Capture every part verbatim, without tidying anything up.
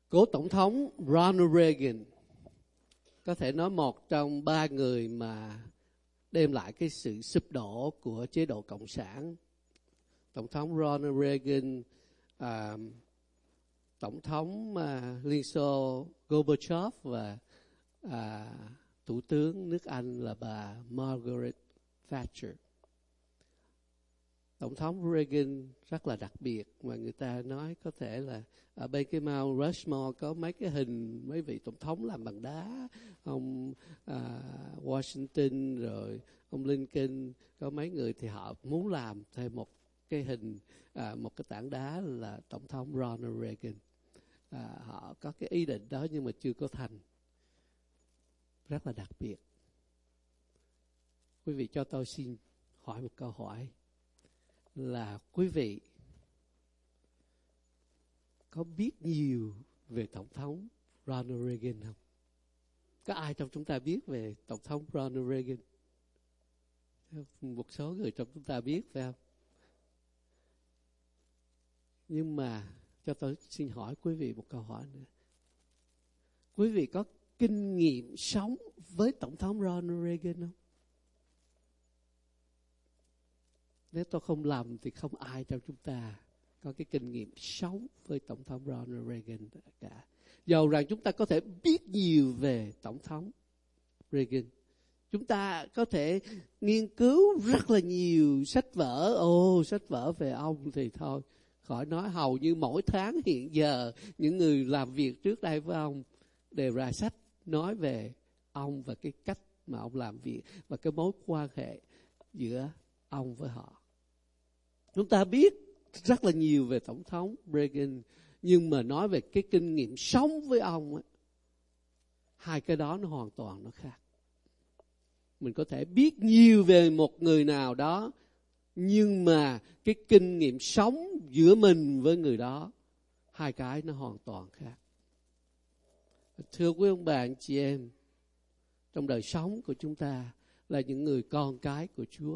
Cố Tổng thống Ronald Reagan có thể nói một trong ba người mà đem lại cái sự sụp đổ của chế độ Cộng sản. Tổng thống Ronald Reagan, à, Tổng thống à, Liên Xô Gorbachev và à, Thủ tướng nước Anh là bà Margaret Thatcher. Tổng thống Reagan rất là đặc biệt mà người ta nói có thể là ở bên cái Mount Rushmore có mấy cái hình mấy vị tổng thống làm bằng đá, ông à, Washington rồi ông Lincoln, có mấy người thì họ muốn làm thêm một cái hình à, một cái tảng đá là tổng thống Ronald Reagan. À, họ có cái ý định đó nhưng mà chưa có thành. Rất là đặc biệt. Quý vị cho tôi xin hỏi một câu hỏi là quý vị có biết nhiều về Tổng thống Ronald Reagan không? Có ai trong chúng ta biết về Tổng thống Ronald Reagan? Một số người trong chúng ta biết phải không? Nhưng mà cho tôi xin hỏi quý vị một câu hỏi nữa. Quý vị có kinh nghiệm sống với Tổng thống Ronald Reagan không? Nếu tôi không lầm thì không ai trong chúng ta có cái kinh nghiệm sống với Tổng thống Ronald Reagan cả. Dầu rằng chúng ta có thể biết nhiều về Tổng thống Reagan. Chúng ta có thể nghiên cứu rất là nhiều sách vở. Ồ, sách vở về ông thì thôi, khỏi nói, hầu như mỗi tháng hiện giờ những người làm việc trước đây với ông đều ra sách nói về ông và cái cách mà ông làm việc và cái mối quan hệ giữa ông với họ. Chúng ta biết rất là nhiều về Tổng thống Reagan, nhưng mà nói về cái kinh nghiệm sống với ông ấy, hai cái đó nó hoàn toàn nó khác. Mình có thể biết nhiều về một người nào đó, nhưng mà cái kinh nghiệm sống giữa mình với người đó, hai cái nó hoàn toàn khác. Thưa quý ông bà anh chị em, trong đời sống của chúng ta là những người con cái của Chúa.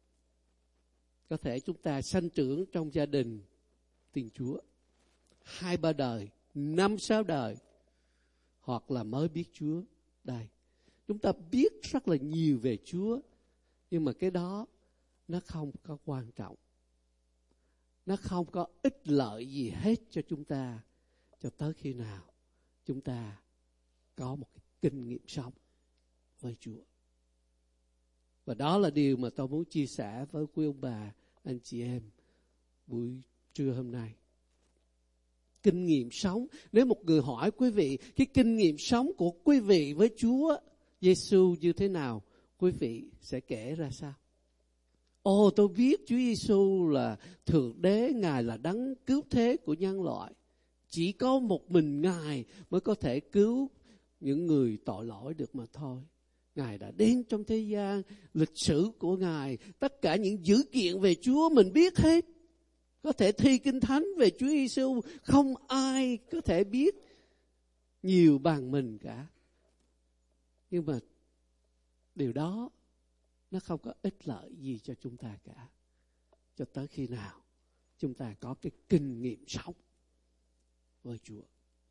Có thể chúng ta sanh trưởng trong gia đình tin Chúa hai ba đời, năm sáu đời, hoặc là mới biết Chúa. Đây, chúng ta biết rất là nhiều về Chúa, nhưng mà cái đó nó không có quan trọng. Nó không có ích lợi gì hết cho chúng ta cho tới khi nào chúng ta có một cái kinh nghiệm sống với Chúa. Và đó là điều mà tôi muốn chia sẻ với quý ông bà, anh chị em buổi trưa hôm nay. Kinh nghiệm sống. Nếu một người hỏi quý vị cái kinh nghiệm sống của quý vị với Chúa Giêsu như thế nào, quý vị sẽ kể ra sao? Ồ, tôi biết Chúa Giêsu là Thượng Đế, Ngài là đấng cứu thế của nhân loại. Chỉ có một mình Ngài mới có thể cứu những người tội lỗi được mà thôi. Ngài đã đến trong thế gian, lịch sử của Ngài, tất cả những dữ kiện về Chúa mình biết hết. Có thể thi Kinh Thánh về Chúa Giêsu, không ai có thể biết nhiều bằng mình cả. Nhưng mà điều đó nó không có ích lợi gì cho chúng ta cả, cho tới khi nào chúng ta có cái kinh nghiệm sống với Chúa.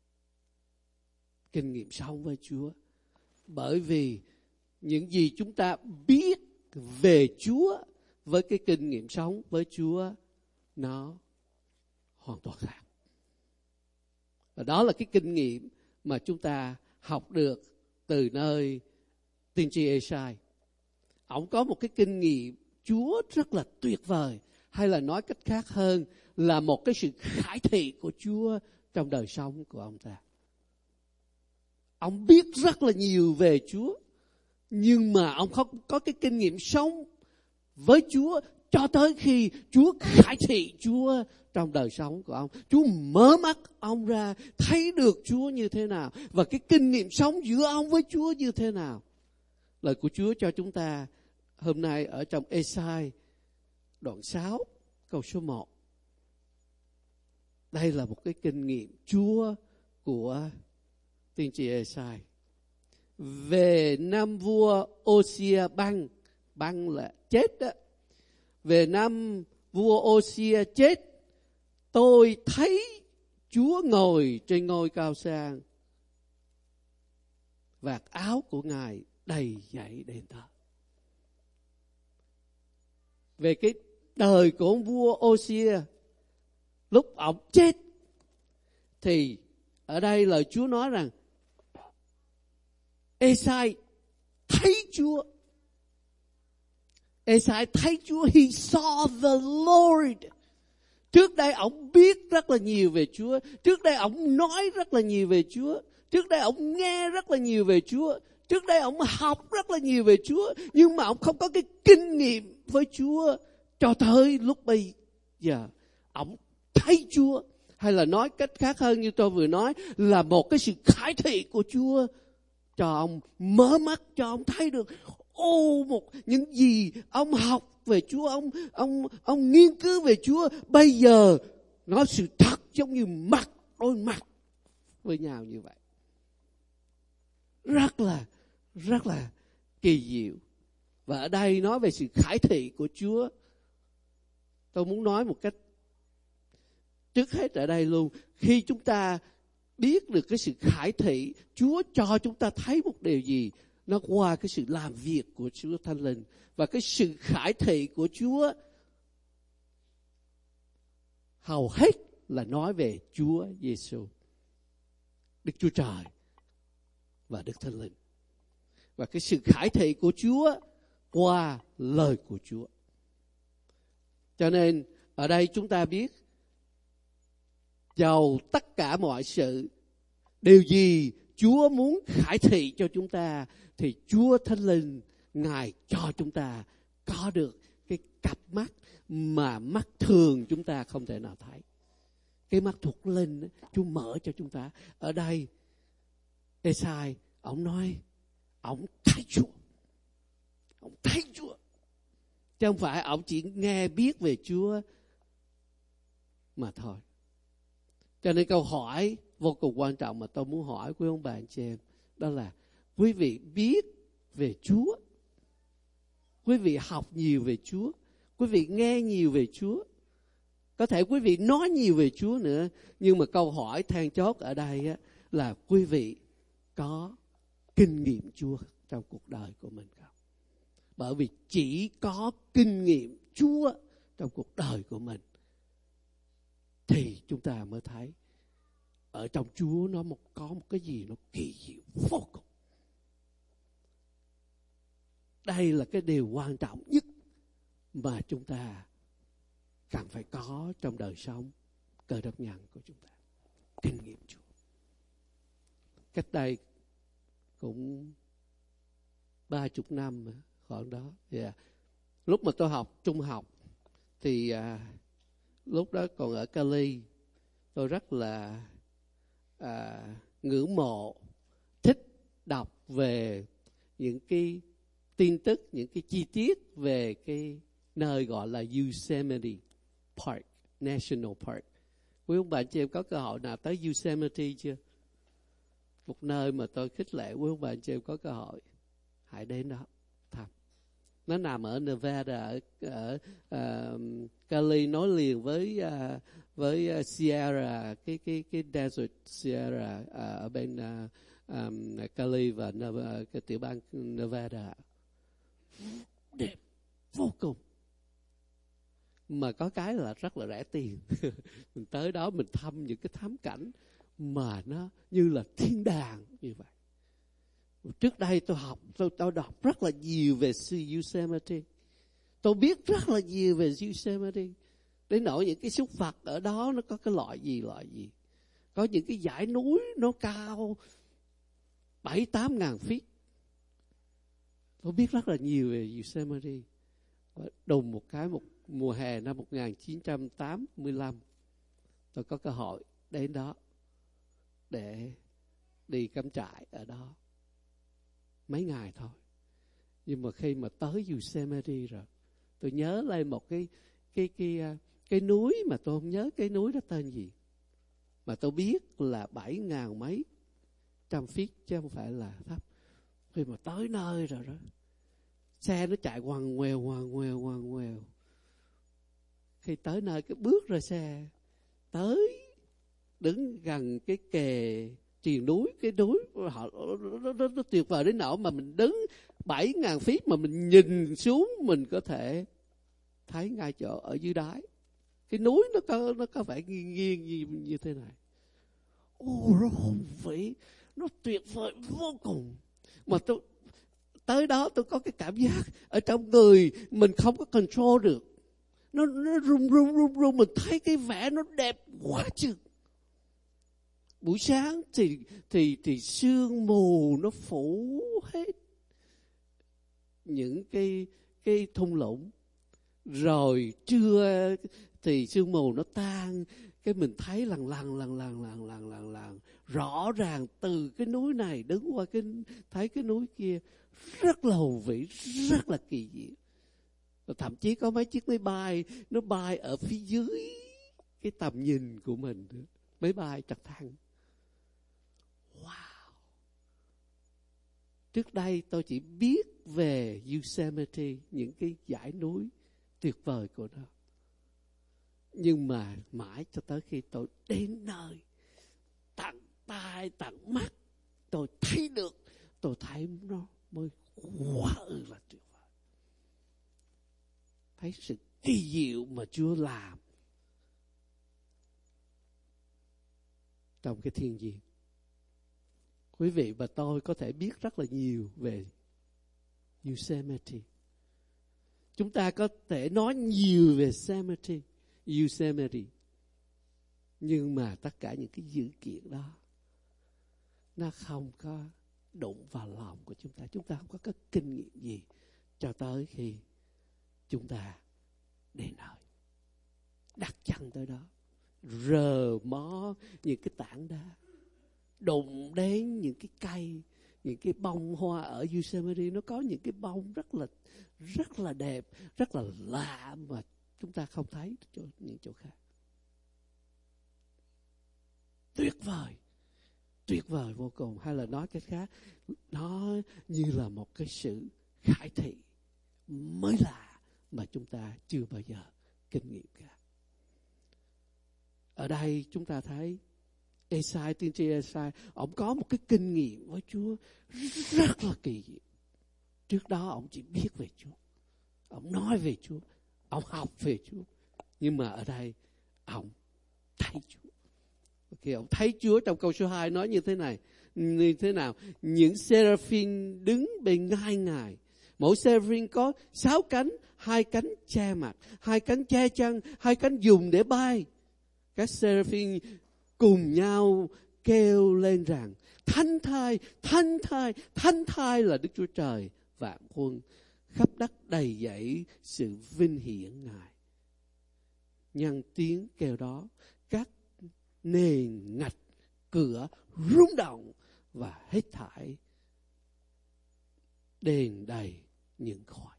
Kinh nghiệm sống với Chúa. Bởi vì những gì chúng ta biết về Chúa với cái kinh nghiệm sống với Chúa nó hoàn toàn khác. Và đó là cái kinh nghiệm mà chúng ta học được từ nơi tiên tri Ê-sai. Ông có một cái kinh nghiệm Chúa rất là tuyệt vời, hay là nói cách khác hơn là một cái sự khải thị của Chúa trong đời sống của ông ta. Ông biết rất là nhiều về Chúa, nhưng mà ông không có cái kinh nghiệm sống với Chúa cho tới khi Chúa khải thị Chúa trong đời sống của ông. Chúa mở mắt ông ra, thấy được Chúa như thế nào và cái kinh nghiệm sống giữa ông với Chúa như thế nào. Lời của Chúa cho chúng ta hôm nay ở trong Ê-sai đoạn sáu câu số một. Đây là một cái kinh nghiệm Chúa của tiên tri Ê-sai. Về năm vua Ô-xia băng, băng là chết đó. Về năm vua Ô-xia chết, tôi thấy Chúa ngồi trên ngôi cao sang, vạt áo của Ngài đầy dẫy đền thờ. Về cái đời của ông vua Ô-xia, lúc ông chết, thì ở đây lời Chúa nói rằng Ê-sai thấy Chúa. Ê-sai thấy Chúa. He saw the Lord. Trước đây ông biết rất là nhiều về Chúa. Trước đây ông nói rất là nhiều về Chúa. Trước đây ông nghe rất là nhiều về Chúa. Trước đây ông học rất là nhiều về Chúa. Nhưng mà ông không có cái kinh nghiệm với Chúa cho tới lúc bây giờ. Ông thấy Chúa. Hay là nói cách khác hơn như tôi vừa nói, là một cái sự khải thị của Chúa cho ông mở mắt, cho ông thấy được ô một những gì ông học về Chúa, ông ông ông nghiên cứu về Chúa, bây giờ nó sự thật giống như mặt đôi mặt với nhau như vậy. Rất là rất là kỳ diệu. Và ở đây nói về sự khải thị của Chúa. Tôi muốn nói một cách trước hết ở đây luôn, khi chúng ta biết được cái sự khải thị, Chúa cho chúng ta thấy một điều gì, nó qua cái sự làm việc của Chúa Thánh Linh. Và cái sự khải thị của Chúa hầu hết là nói về Chúa Giêsu, Đức Chúa Trời và Đức Thánh Linh. Và cái sự khải thị của Chúa qua lời của Chúa. Cho nên ở đây chúng ta biết, dầu tất cả mọi sự, điều gì Chúa muốn khải thị cho chúng ta, thì Chúa Thánh Linh Ngài cho chúng ta có được cái cặp mắt mà mắt thường chúng ta không thể nào thấy. Cái mắt thuộc linh Chúa mở cho chúng ta. Ở đây Ê-sai ông nói ông thấy Chúa. Ông thấy Chúa. Chứ không phải ông chỉ nghe biết về Chúa mà thôi. Cho nên câu hỏi vô cùng quan trọng mà tôi muốn hỏi quý ông bà anh chị em, đó là quý vị biết về Chúa, quý vị học nhiều về Chúa, quý vị nghe nhiều về Chúa, có thể quý vị nói nhiều về Chúa nữa, nhưng mà câu hỏi then chốt ở đây á, là quý vị có kinh nghiệm Chúa trong cuộc đời của mình không? Bởi vì chỉ có kinh nghiệm Chúa trong cuộc đời của mình thì chúng ta mới thấy ở trong Chúa nó một, có một cái gì nó kỳ diệu vô cùng. Đây là cái điều quan trọng nhất mà chúng ta cần phải có trong đời sống Cơ Đốc nhân của chúng ta. Kinh nghiệm Chúa. Cách đây cũng ba chục năm khoảng đó. Yeah. Lúc mà tôi học trung học thì à, lúc đó còn ở Cali, tôi rất là à, ngưỡng mộ, thích đọc về những cái tin tức, những cái chi tiết về cái nơi gọi là Yosemite Park, National Park. Quý ông bà chị em có cơ hội nào tới Yosemite chưa? Một nơi mà tôi khích lệ quý ông bà chị em có cơ hội hãy đến đó thăm. Nó nằm ở Nevada, ở, ở uh, Cali, nối liền với uh, với uh, Sierra, cái cái cái desert Sierra uh, ở bên uh, um, Cali và Nevada, cái tiểu bang Nevada. Đẹp vô cùng. Mà có cái là rất là rẻ tiền. Mình tới đó mình thăm những cái thám cảnh mà nó như là thiên đàng như vậy. Trước đây tôi học, tôi, tôi đọc rất là nhiều về Yosemite. Tôi biết rất là nhiều về Yosemite. Đến nỗi những cái súc vật ở đó nó có cái loại gì loại gì. Có những cái dãy núi nó cao bảy tám ngàn feet. Tôi biết rất là nhiều về Yosemite. Đùng một cái một mùa hè năm một nghìn chín trăm tám mươi lăm, tôi có cơ hội đến đó để đi cắm trại ở đó mấy ngày thôi. Nhưng mà khi mà tới Yosemite rồi, tôi nhớ lên một cái cái cái cái núi mà tôi không nhớ cái núi đó tên gì, mà tôi biết là bảy ngàn mấy trăm feet chứ không phải là thấp. Khi mà tới nơi rồi đó, xe nó chạy ngoằn ngoèo ngoằn ngoèo ngoằn ngoèo. Khi tới nơi cái bước ra xe, tới đứng gần cái kề triền núi, cái núi họ nó, nó, nó tuyệt vời đến nỗi mà mình đứng bảy ngàn feet mà mình nhìn xuống mình có thể thấy ngay chỗ ở dưới đáy. Cái núi nó có nó có vẻ nghiêng nghiêng như, như thế này. Ồ, nó hùng vĩ, nó tuyệt vời vô cùng. Mà tôi tới đó tôi có cái cảm giác ở trong người mình không có control được. Nó, nó rung rung rung rung, mình thấy cái vẻ nó đẹp quá chừng. Buổi sáng thì thì thì sương mù nó phủ hết những cái cái thung lũng. Rồi trưa thì sương mù nó tan, cái mình thấy lần lần lần lần lần lần lần lần rõ ràng từ cái núi này đứng qua cái thấy cái núi kia, rất là hùng vĩ, rất là kỳ diệu. Thậm chí có mấy chiếc máy bay nó bay ở phía dưới cái tầm nhìn của mình, máy bay trực thăng. Wow! Trước đây tôi chỉ biết về Yosemite, những cái dãy núi tuyệt vời của nó. Nhưng mà mãi cho tới khi tôi đến nơi, tận tai tận mắt, tôi thấy được, tôi thấy nó mới quá ư là tuyệt vời. Thấy sự kỳ diệu mà Chúa làm trong cái thiên nhiên. Quý vị và tôi có thể biết rất là nhiều về Yosemite. Chúng ta có thể nói nhiều về Yosemite, Yosemite. Nhưng mà tất cả những cái dữ kiện đó nó không có đụng vào lòng của chúng ta. Chúng ta không có cái kinh nghiệm gì cho tới khi chúng ta đến nơi, đặt chân tới đó, rờ mó những cái tảng đá, đụng đến những cái cây, những cái bông hoa ở Yosemite. Nó có những cái bông rất là rất là đẹp, rất là lạ mà chúng ta không thấy ở những chỗ khác. Tuyệt vời, tuyệt vời vô cùng. Hay là nói cách khác, nó như là một cái sự khải thị mới lạ mà chúng ta chưa bao giờ kinh nghiệm cả. Ở đây chúng ta thấy Esai, tiên tri Esai, ông có một cái kinh nghiệm với Chúa rất là kỳ diệu. Trước đó ông chỉ biết về Chúa, ông nói về Chúa, ông học về Chúa. Nhưng mà ở đây ông thấy Chúa. Khi ông thấy Chúa trong câu số hai nói như thế này, như thế nào? Những seraphim đứng bên ngai Ngài. Mỗi seraphim có sáu cánh, hai cánh che mặt, hai cánh che chân, hai cánh dùng để bay. Các seraphim cùng nhau kêu lên rằng: Thánh thai, thánh thai, thánh thai là Đức Chúa Trời vạn quân, khắp đất đầy dẫy sự vinh hiển Ngài. Nhân tiếng kêu đó, các nền ngạch cửa rung động và hết thảy đền đầy những khói.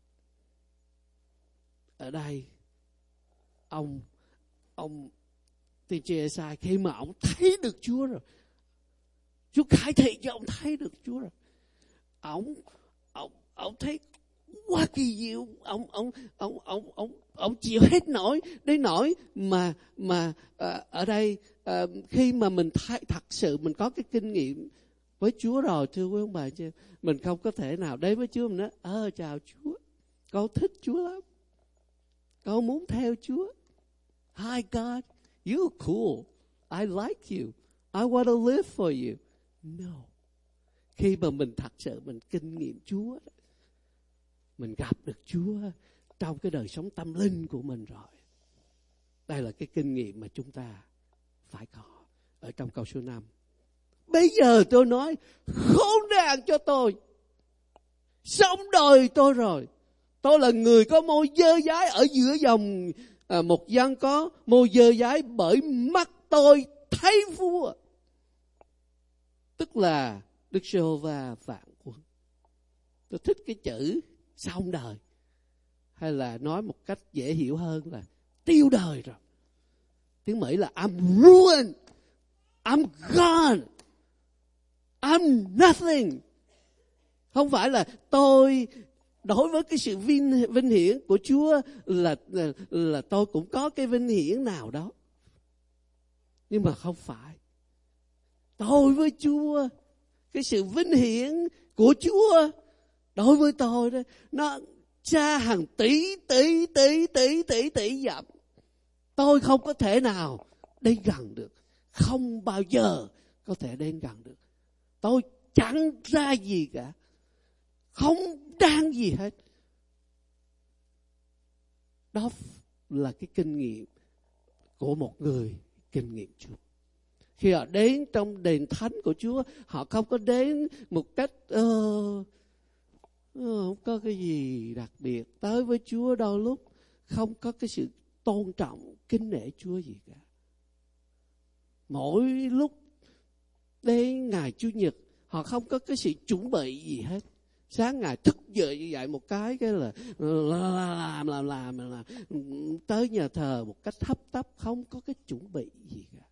Ở đây ông ông tiên tri Esai khi mà ông thấy được Chúa rồi, Chúa khải thị cho ông thấy được Chúa rồi, ông ông ông thấy quá kỳ diệu, ông ông ông ông ông ông chịu hết nổi đến nỗi mà mà à, ở đây à, khi mà mình thấy thật sự mình có cái kinh nghiệm với Chúa rồi, thưa quý ông bà chị, mình không có thể nào đến với Chúa mình nói: ơ chào Chúa, con thích Chúa lắm, con muốn theo Chúa. Hi God, you're cool, I like you, I want to live for you. No. Khi mà mình thật sự mình kinh nghiệm Chúa, mình gặp được Chúa trong cái đời sống tâm linh của mình rồi. Đây là cái kinh nghiệm mà chúng ta phải có. Ở trong câu số năm, bây giờ tôi nói khốn nạn cho tôi, sống đời tôi rồi. Tôi là người có môi dơ dái ở giữa dòng à, một dân có môi dơ dái, bởi mắt tôi thấy vua, tức là Đức Giê-hô-va vạn quân. Tôi thích cái chữ xong đời, hay là nói một cách dễ hiểu hơn là tiêu đời rồi. Tiếng Mỹ là I'm ruined, I'm gone, I'm nothing. Không phải là tôi đối với cái sự vinh, vinh hiển của Chúa là, là là tôi cũng có cái vinh hiển nào đó. Nhưng mà không phải. Tôi với Chúa, cái sự vinh hiển của Chúa đối với tôi đó, nó xa hàng tỷ tỷ tỷ tỷ tỷ tỷ dặm. Tôi không có thể nào đến gần được, không bao giờ có thể đến gần được. Tôi chẳng ra gì cả, không đáng gì hết. Đó là cái kinh nghiệm của một người kinh nghiệm Chúa. Khi họ đến trong đền thánh của Chúa, họ không có đến một cách uh, không có cái gì đặc biệt. Tới với Chúa đôi lúc không có cái sự tôn trọng, kính nể Chúa gì cả. Mỗi lúc đến ngày Chủ nhật, họ không có cái sự chuẩn bị gì hết. Sáng ngày thức dậy như vậy một cái cái là làm làm làm làm, làm. Tới nhà thờ một cách hấp tấp, không có cái chuẩn bị gì cả.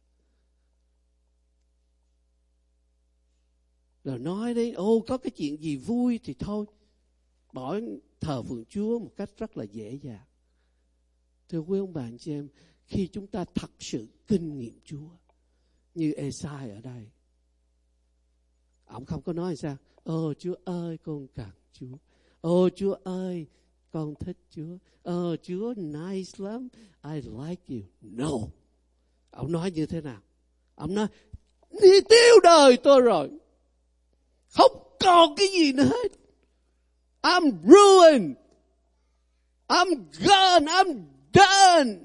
Rồi nói đến ô có cái chuyện gì vui thì thôi, bỏ thờ phượng Chúa một cách rất là dễ dàng. Thưa quý ông bà anh chị em, khi chúng ta thật sự kinh nghiệm Chúa, như Ê-sai ở đây, ông không có nói sao, ồ Chúa ơi con cần Chúa, ồ Chúa ơi con thích Chúa, ồ Chúa nice lắm, I like you. No. Ông nói như thế nào? Ông nói, đi tiêu đời tôi rồi, không còn cái gì nữa hết. I'm ruined, I'm gone, I'm done.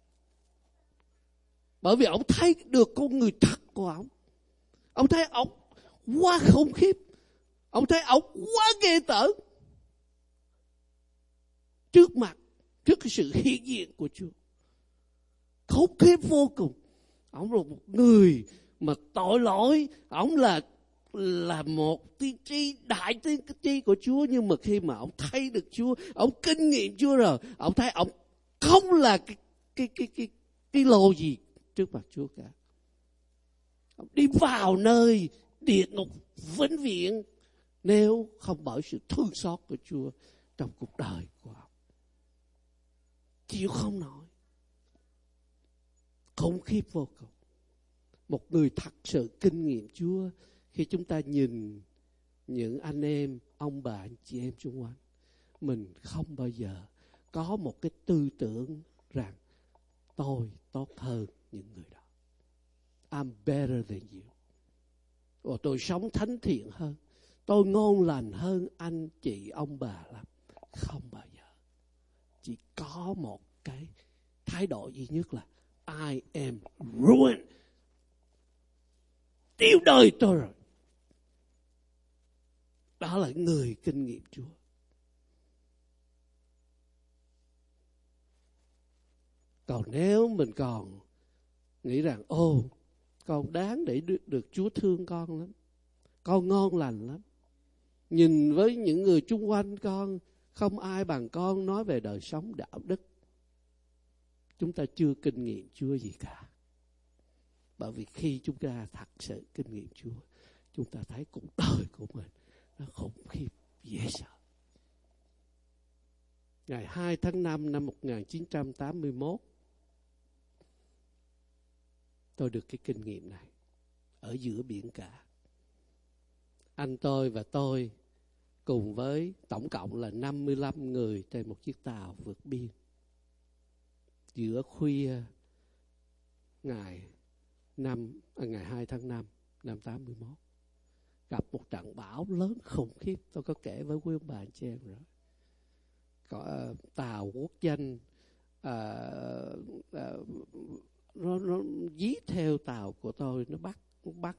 Bởi vì ông thấy được con người thật của ông. Ông thấy ông quá khủng khiếp. Ông thấy ông quá ghê tởm. Trước mặt, trước cái sự hiện diện của Chúa, khủng khiếp vô cùng. Ông là một người mà tội lỗi. Ông là là một tiên tri, đại tiên tri của Chúa. Nhưng mà khi mà ông thấy được Chúa, ông kinh nghiệm Chúa rồi, ông thấy ông không là cái cái cái cái cái lô gì trước mặt Chúa cả. Ông đi vào nơi địa ngục vĩnh viễn nếu không bởi sự thương xót của Chúa trong cuộc đời của ông. Chịu không nổi, khủng khiếp vô cùng. Một người thật sự kinh nghiệm Chúa, khi chúng ta nhìn những anh em, ông bà, anh chị em xung quanh, mình không bao giờ có một cái tư tưởng rằng tôi tốt hơn những người đó. I'm better than you. Và tôi sống thánh thiện hơn, tôi ngon lành hơn anh chị ông bà lắm. Không bao giờ. Chỉ có một cái thái độ duy nhất là I am ruined. Tiêu đời tôi rồi. Đó là người kinh nghiệm Chúa. Còn nếu mình còn nghĩ rằng ô, con đáng để được, được Chúa thương con lắm, con ngon lành lắm, nhìn với những người chung quanh con, không ai bằng con nói về đời sống đạo đức, chúng ta chưa kinh nghiệm Chúa gì cả. Bởi vì khi chúng ta thật sự kinh nghiệm Chúa, chúng ta thấy cuộc đời của mình nó khủng khiếp, dễ sợ. Ngày hai tháng năm năm một nghìn chín trăm tám mươi mốt, tôi được cái kinh nghiệm này ở giữa biển cả. Anh tôi và tôi cùng với tổng cộng là năm mươi lăm người trên một chiếc tàu vượt biên. Giữa khuya ngày năm à, ngày hai tháng năm năm tám mươi mốt, gặp một trận bão lớn khủng khiếp. Tôi có kể với quý ông bà anh chị em rồi. Có uh, tàu quốc danh uh, uh, nó, nó dí theo tàu của tôi, nó bắt nó bắn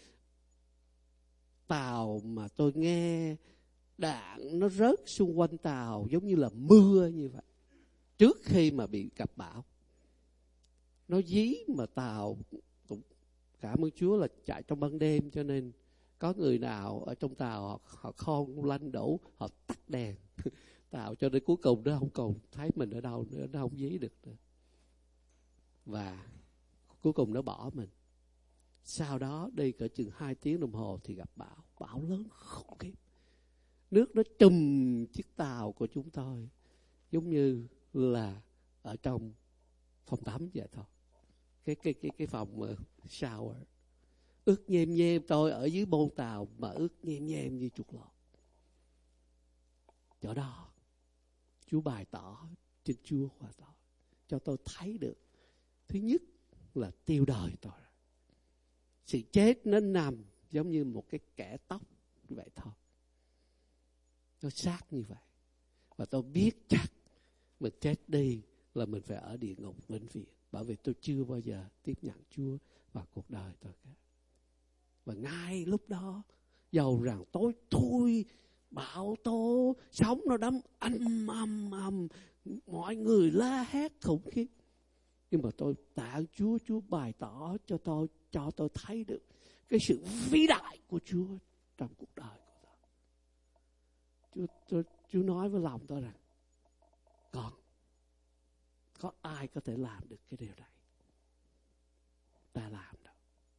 tàu mà tôi nghe đạn nó rớt xung quanh tàu giống như là mưa như vậy. Trước khi mà bị gặp bão, nó dí mà tàu cũng cảm ơn Chúa là chạy trong ban đêm, cho nên có người nào ở trong tàu họ, họ khôn lanh đủ, họ tắt đèn tàu cho đến cuối cùng nó không còn thấy mình ở đâu nữa, nó không dí được nữa. Và cuối cùng nó bỏ mình. Sau đó đi cỡ chừng hai tiếng đồng hồ thì gặp bão, bão lớn khủng khiếp. Nước nó trùm chiếc tàu của chúng tôi giống như là ở trong phòng tắm vậy thôi. cái cái cái cái phòng uh, shower. Ướt nhem nhem, tôi ở dưới bôn tàu mà ướt nhem nhem như chuột lọt. Chỗ đó Chúa bày tỏ trên Chúa hòa tỏ cho tôi thấy được. Thứ nhất là tiêu đời tôi. Sự chết nó nằm giống như một cái kẽ tóc như vậy thôi. Nó sát như vậy. Và tôi biết chắc mình chết đi là mình phải ở địa ngục vĩnh viễn. Bởi vì tôi chưa bao giờ tiếp nhận Chúa vào cuộc đời tôi cả. Và ngay lúc đó, dầu rằng tối thui, bão tố, sóng nó đắm âm âm âm, mọi người la hét khủng khiếp. Nhưng mà tôi tạ Chúa, Chúa bày tỏ cho tôi, cho tôi thấy được cái sự vĩ đại của Chúa trong cuộc đời của tôi. Chúa, Chúa, Chúa nói với lòng tôi rằng, con, có ai có thể làm được cái điều này? Ta làm đâu.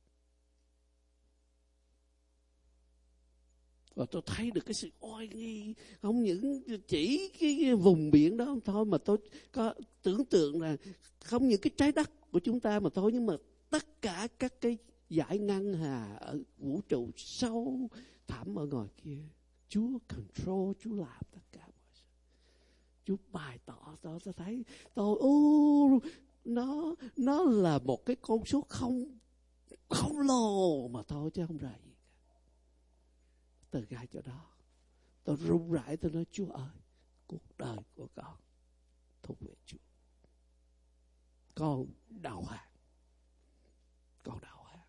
Và tôi thấy được cái sự oai nghi, không những chỉ cái vùng biển đó thôi, mà tôi có tưởng tượng là không những cái trái đất của chúng ta mà thôi, nhưng mà tất cả các cái dải ngân hà ở vũ trụ sâu thẳm ở ngoài kia, Chúa control, Chúa làm tất cả mọi sự. Chúa bày tỏ tôi, tôi thấy tôi ô nó nó là một cái con số không khổng lồ mà thôi, chứ không ra gì. Từ ngay chỗ đó tôi run rẩy, tôi nói Chúa ơi, cuộc đời của con thuộc về Chúa. Con đầu hàng, con đầu hàng.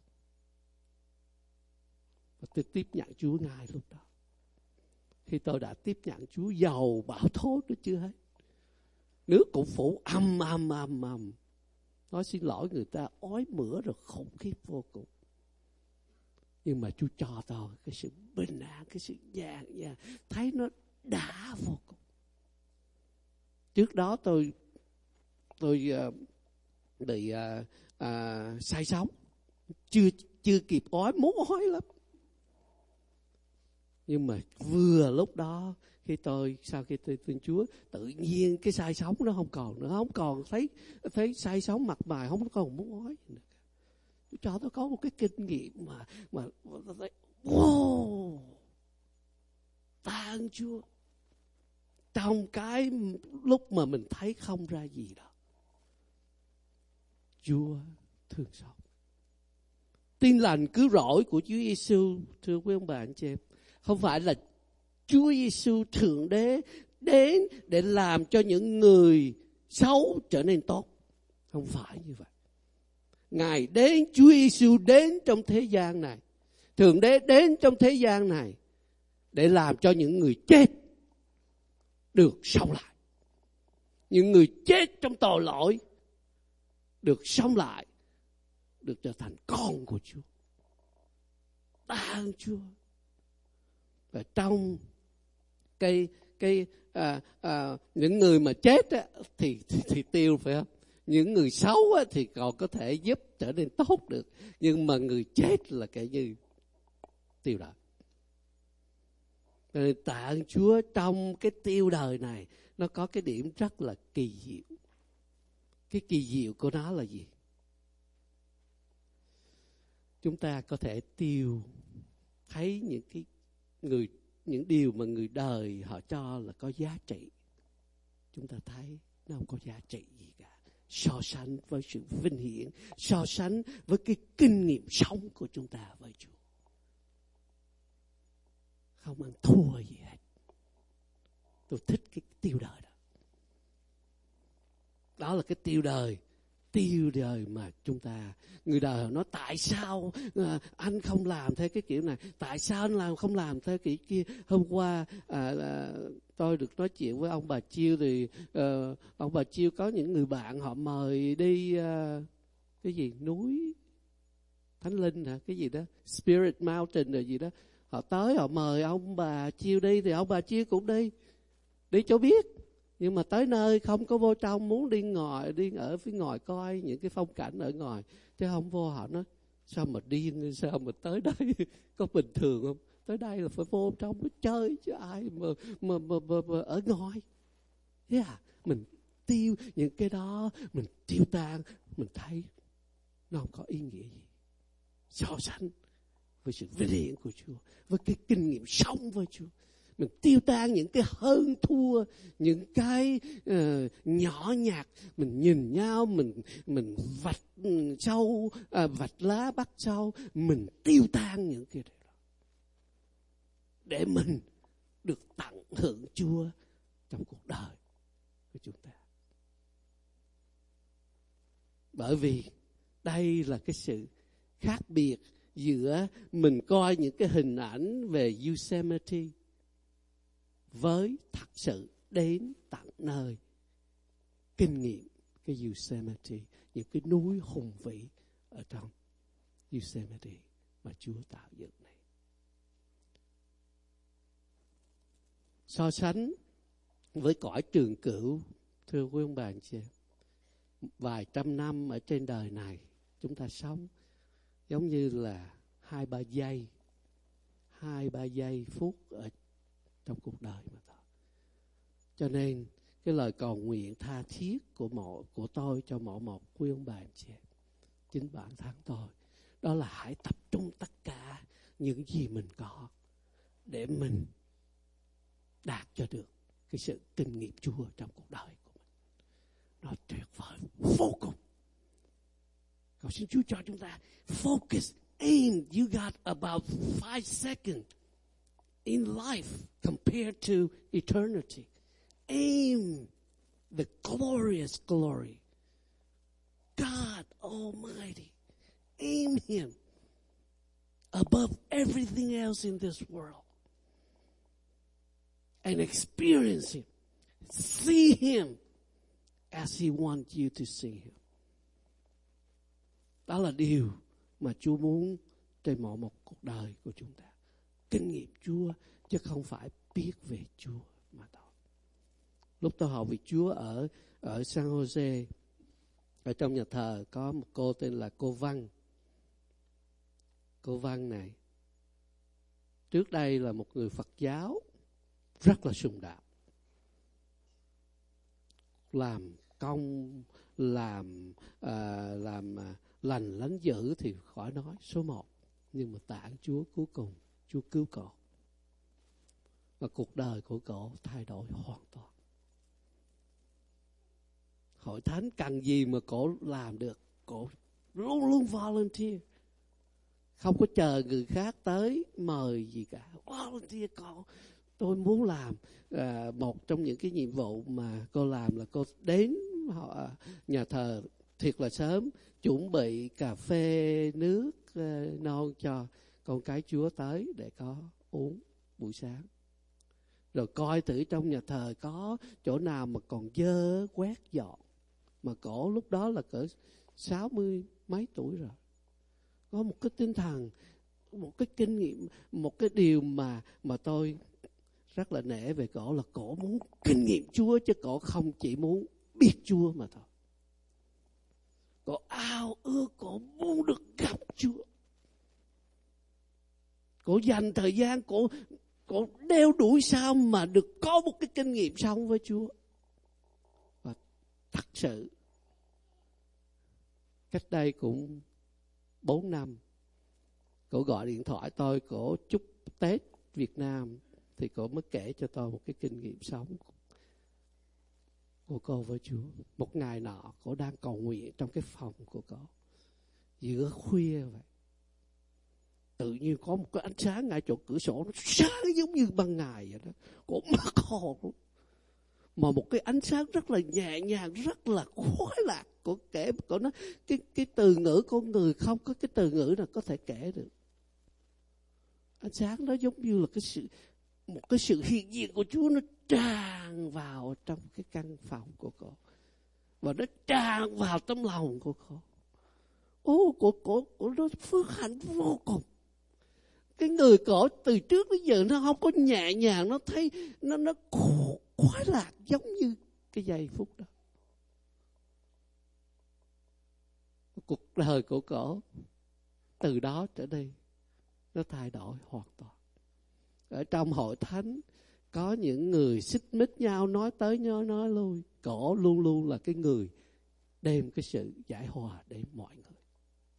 Và tôi tiếp nhận Chúa ngay lúc đó. Khi tôi đã tiếp nhận Chúa, dầu bão tố nó chưa hết, nước cũng phủ âm âm âm âm, nói xin lỗi người ta, ói mửa rồi khủng khiếp vô cùng. Nhưng mà Chúa cho tôi cái sự bình an, cái sự nhàn nhã, thấy nó đã vô cùng. Trước đó tôi tôi uh, bị uh, uh, say sóng, chưa chưa kịp ói, muốn ói lắm. Nhưng mà vừa lúc đó, khi tôi sau khi tôi tin Chúa, tự nhiên cái say sóng nó không còn nữa, không còn thấy thấy say sóng mặt mày, không còn muốn ói nữa. Cho tôi có một cái kinh nghiệm mà mà tôi thấy wow, tạ ơn Chúa. Trong cái lúc mà mình thấy không ra gì đó, Chúa thương xót. Tin lành cứu rỗi của Chúa Giêsu, thưa quý ông bà anh chị em, không phải là Chúa Giêsu thượng đế đến để làm cho những người xấu trở nên tốt, không phải như vậy. Ngài đến, Chúa Giêsu đến trong thế gian này, thượng đế đến trong thế gian này để làm cho những người chết được sống lại, những người chết trong tội lỗi được sống lại, được trở thành con của Chúa. Tạ ơn Chúa. Và trong cái cái à, à, những người mà chết á, thì, thì thì tiêu, phải không? Những người xấu á, thì còn có thể giúp trở nên tốt được, nhưng mà người chết là cái như tiêu đời. Nên tạ ơn Chúa, trong cái tiêu đời này nó có cái điểm rất là kỳ diệu. Cái kỳ diệu của nó là gì? Chúng ta có thể tiêu thấy những cái người những điều mà người đời họ cho là có giá trị, chúng ta thấy nó không có giá trị gì cả. So sánh với sự vinh hiển, so sánh với cái kinh nghiệm sống của chúng ta với Chúa, không ăn thua gì hết. Tôi thích cái tiêu đời đó. Đó là cái tiêu đời. Tiêu đời mà chúng ta, người đời họ nói tại sao à, anh không làm theo cái kiểu này, tại sao anh làm không làm theo kiểu kia. Hôm qua à, à, tôi được nói chuyện với ông bà Chiêu, thì à, ông bà Chiêu có những người bạn họ mời đi à, cái gì núi Thánh Linh hả, cái gì đó Spirit Mountain rồi gì đó. Họ tới họ mời ông bà Chiêu đi, thì ông bà Chiêu cũng đi đi cho biết. Nhưng mà tới nơi không có vô trong, muốn đi ngoài, đi ở phía ngoài coi những cái phong cảnh ở ngoài. Thế không vô, họ nói sao mà điên, sao mà tới đây có bình thường không? Tới đây là phải vô trong mới chơi chứ ai mà mà, mà, mà, mà ở ngoài. Thế à, mình tiêu những cái đó, mình tiêu tan, mình thấy nó không có ý nghĩa gì so sánh với sự vinh hiển của Chúa, với cái kinh nghiệm sống với Chúa. Mình tiêu tan những cái hơn thua, những cái uh, nhỏ nhặt. Mình nhìn nhau, mình mình vạch sâu, uh, vạch lá bắt sâu. Mình tiêu tan những cái đó để mình được tận hưởng Chúa trong cuộc đời của chúng ta. Bởi vì đây là cái sự khác biệt giữa mình coi những cái hình ảnh về Yosemite với thật sự đến tận nơi kinh nghiệm cái Yosemite, những cái núi hùng vĩ ở trong Yosemite mà Chúa tạo dựng này. So sánh với cõi trường cửu, thưa quý ông bà anh chị em, vài trăm năm ở trên đời này chúng ta sống giống như là hai ba giây, hai ba giây phút ở trong cuộc đời mà thôi. Cho nên cái lời cầu nguyện tha thiết của mỗi của tôi cho mỗi một quý ông bà anh chị em, chính bản thân tôi, đó là hãy tập trung tất cả những gì mình có để mình đạt cho được cái sự kinh nghiệm Chúa trong cuộc đời của mình. Nó tuyệt vời vô cùng. Cầu xin Chúa cho chúng ta focus, aim. You got about five seconds in life compared to eternity. Aim the glorious glory. God Almighty. Aim Him above everything else in this world. And experience Him. See Him as He wants you to see Him. Đó là điều mà Chúa muốn trên mọi một cuộc đời của chúng ta. Kinh nghiệm Chúa chứ không phải biết về Chúa mà thôi. Lúc tôi học về Chúa ở ở San Jose, ở trong nhà thờ có một cô tên là cô Văn. Cô Văn này trước đây là một người Phật giáo rất là sùng đạo, làm công, làm à, làm à, lành lánh dữ thì khỏi nói, số một. Nhưng mà tạ ơn Chúa, cuối cùng Chúa cứu cổ, và cuộc đời của cổ thay đổi hoàn toàn. Hội thánh cần gì mà cổ làm được, cổ luôn luôn volunteer, không có chờ người khác tới mời gì cả. Volunteer, cổ tôi muốn làm. À, một trong những cái nhiệm vụ mà cô làm là cô đến họ, nhà thờ thiệt là sớm, chuẩn bị cà phê, nước, uh, non cho con cái Chúa tới để có uống buổi sáng. Rồi coi thử trong nhà thờ có chỗ nào mà còn dơ, quét dọn. Mà cổ lúc đó là cỡ sáu mươi mấy tuổi rồi. Có một cái tinh thần, một cái kinh nghiệm, một cái điều mà mà tôi rất là nể về cổ là cổ muốn kinh nghiệm Chúa, chứ cổ không chỉ muốn biết Chúa mà thôi. Cổ ao ước, cổ muốn được gặp Chúa. Cổ dành thời gian, cổ, cổ đeo đuổi sao mà được có một cái kinh nghiệm sống với Chúa. Và thật sự, cách đây cũng bốn năm, cổ gọi điện thoại tôi, cổ chúc Tết Việt Nam, thì cổ mới kể cho tôi một cái kinh nghiệm sống của cô với Chúa. Một ngày nọ, cổ đang cầu nguyện trong cái phòng của cổ, giữa khuya vậy. Tự nhiên có một cái ánh sáng ngay chỗ cửa sổ, nó sáng giống như ban ngày vậy đó. Cổ mắc hồn luôn. Mà một cái ánh sáng rất là nhẹ nhàng, rất là khoái lạc. Cổ kể, cổ nói, cái, cái từ ngữ con người không có cái từ ngữ nào có thể kể được. Ánh sáng đó giống như là cái sự, một cái sự hiện diện của Chúa nó tràn vào trong cái căn phòng của cô. Và nó tràn vào trong lòng của cô. Ô, cổ, cổ, cổ nó phước hạnh vô cùng. Cái người cổ từ trước đến giờ nó không có nhẹ nhàng, nó thấy nó nó khổ, khoái lạc giống như cái giây phút đó. Cuộc đời của cổ từ đó trở đi nó thay đổi hoàn toàn. Ở trong hội thánh có những người xích mích nhau, nói tới nói nói lui, cổ luôn luôn là cái người đem cái sự giải hòa để mọi người.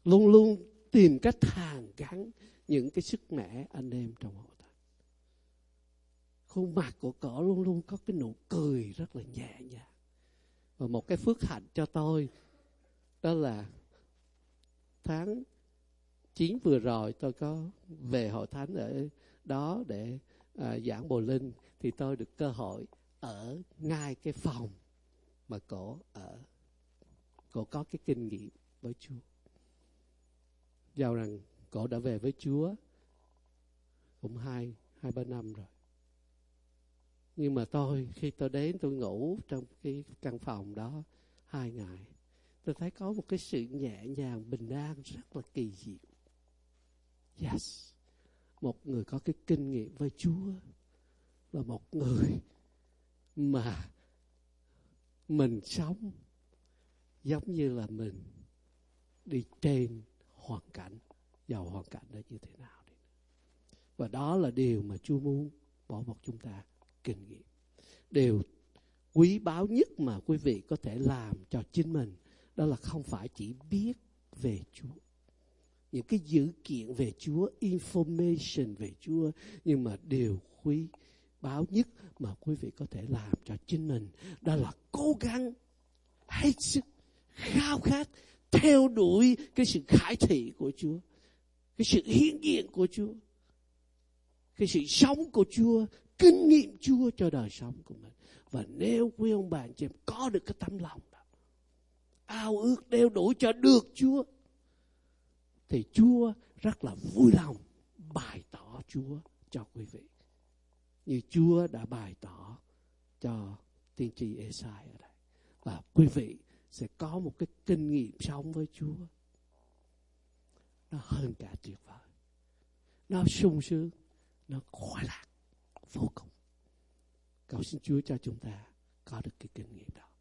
Luôn luôn tìm cách hàn gắn những cái sức mẻ anh em trong hội thánh. Khuôn mặt của cỏ luôn luôn có cái nụ cười rất là nhẹ nhàng. Và một cái phước hạnh cho tôi đó là tháng chín vừa rồi tôi có về hội thánh ở đó để à, giảng Bồ Linh, thì tôi được cơ hội ở ngay cái phòng mà cổ ở. Cổ có cái kinh nghiệm với Chúa. Dầu rằng cổ đã về với Chúa cũng hai, hai ba năm rồi. Nhưng mà tôi, khi tôi đến tôi ngủ trong cái căn phòng đó hai ngày, tôi thấy có một cái sự nhẹ nhàng, bình an rất là kỳ diệu. Yes, một người có cái kinh nghiệm với Chúa là một người mà mình sống giống như là mình đi trên hoàn cảnh, dầu hoàn cảnh đó như thế nào đi. Và đó là điều mà Chúa muốn bỏ một chúng ta kinh nghiệm. Điều quý báu nhất mà quý vị có thể làm cho chính mình đó là không phải chỉ biết về Chúa, những cái dữ kiện về Chúa, information về Chúa, nhưng mà điều quý báu nhất mà quý vị có thể làm cho chính mình đó là cố gắng hết sức khao khát theo đuổi cái sự khải thị của Chúa, cái sự hiển hiện của Chúa, cái sự sống của Chúa, kinh nghiệm Chúa cho đời sống của mình. Và nếu quý ông bà chị em có được cái tấm lòng đó, ao ước đeo đuổi cho được Chúa, thì Chúa rất là vui lòng bày tỏ Chúa cho quý vị, như Chúa đã bày tỏ cho tiên tri Ê-sai ở đây. Và quý vị sẽ có một cái kinh nghiệm sống với Chúa nó hơn cả tuyệt vời, nó sung sướng, nó khoái lạc vô cùng. Cầu xin Chúa cho chúng ta có được cái kinh nghiệm đó.